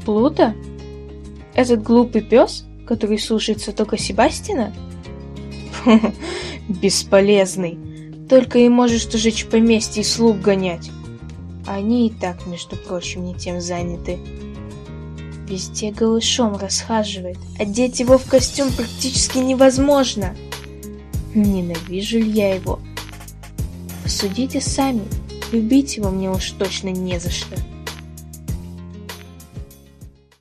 Плута? Этот глупый пес, который слушается только Себастина? Бесполезный. Только и можешь что жечь поместье и слуг гонять. Они и так, между прочим, не тем заняты. Везде голышом расхаживает. Одеть его в костюм практически невозможно. Ненавижу ли я его? Посудите сами. Любить его мне уж точно не за что.